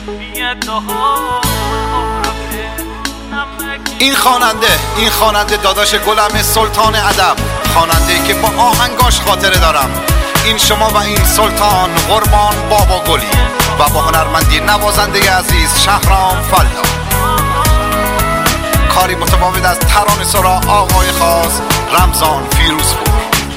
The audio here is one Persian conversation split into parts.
این خواننده داداش گلم سلطان ادب، خواننده‌ای که با آهنگاش خاطره دارم. این شما و این سلطان قربان بابا گلی و با هنرمندی نوازنده عزیز شهرام فلا. کاری متفاوت از ترانه سرا آقای خاص رمضان فیروزپور.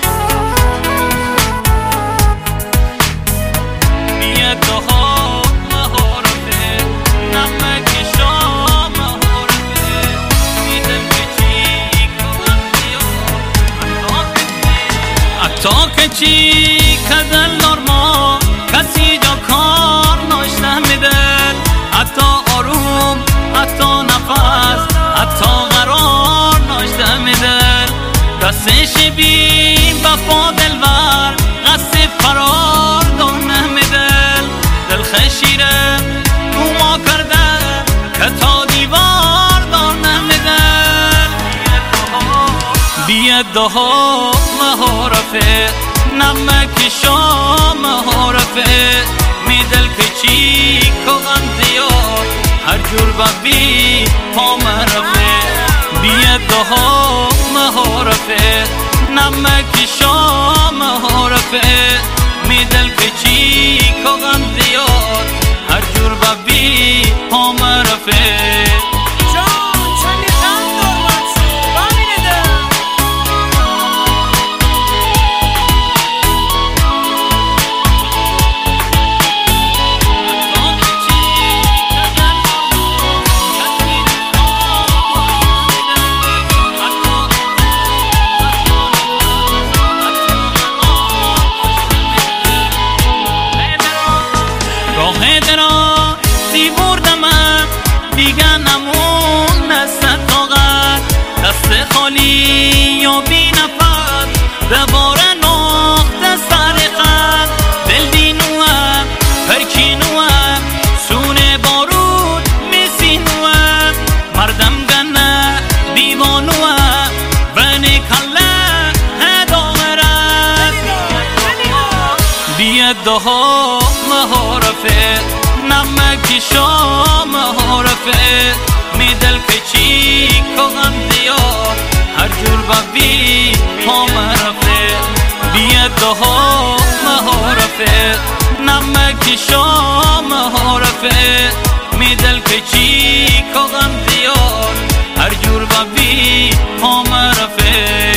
تا که چی کدن نرما کسی جا کار ناشته میدن، حتی آروم، حتی نفس، حتی قرار ناشته میدن. دستش بی وفا دلبر قصد فرار دانه میدن. دل خشیره گما کرده که تا دیوار دانه میدن. بیاد ها مهارفه نمک شام مهارفه میدل که چی کغم زیاد هر جور ببی پا مرفه. بیاد ها مهارفه نمک شام مهارفه میدل که چی کغم زیاد هر جور ببی پا مرفه. راه درا سی بردمم دیگه نمون نست طاقت، دست خالی یا بی نفس دوباره نقطه سر خط. دل بینوم پرکینوم سونه بارود میسینوم مردم گنه دیوانوم بنی کله هدامرم. بیاد ها مهارفه نمک شام مهارفه میدل که چی کغم زیاد هر جور ببی پا مرفه. بیاد ها مهارفه نمک شام مهارفه میدل که چی کغم زیاد هر جور ببی پا مرفه.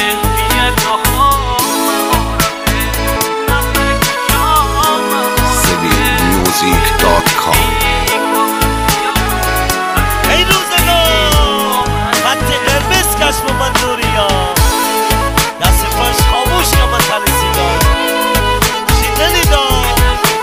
ای روزگار خط قرمز کشف من دوریا دست پاش خاموش که من تلسی دار شیدنی دار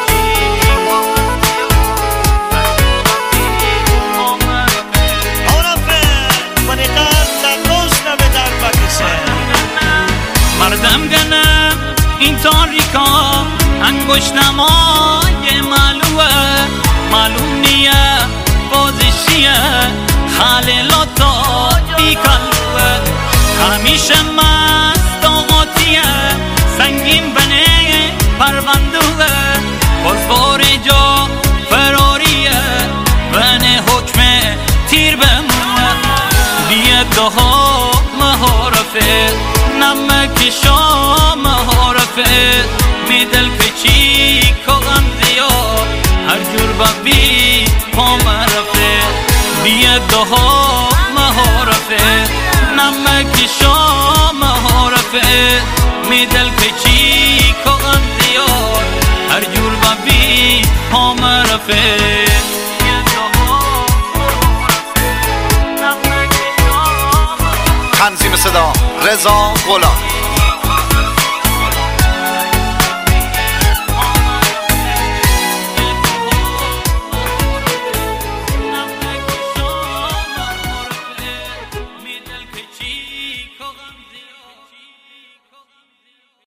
عرفه منی قرد نگوش نبه در بکشه. مردم گنم این تاریکا انگوش نمای معلوم نیه بازشیه خلیلاتا بیکلوه همیشه مست آقاتیه سنگین بنه پروندوه بازبار جا فراریه بنه حکم تیر بمونه. بیاد ها مهارفه نمک شام مهارفه میدل که چی کغم زیاد هر جور ببی پا مرفه. بیاد ها مهارفه نمک شام مهارفه میدل که چی کغم زیاد هر جور ببی پا مرفه. تنظیم صدا رضا غلام.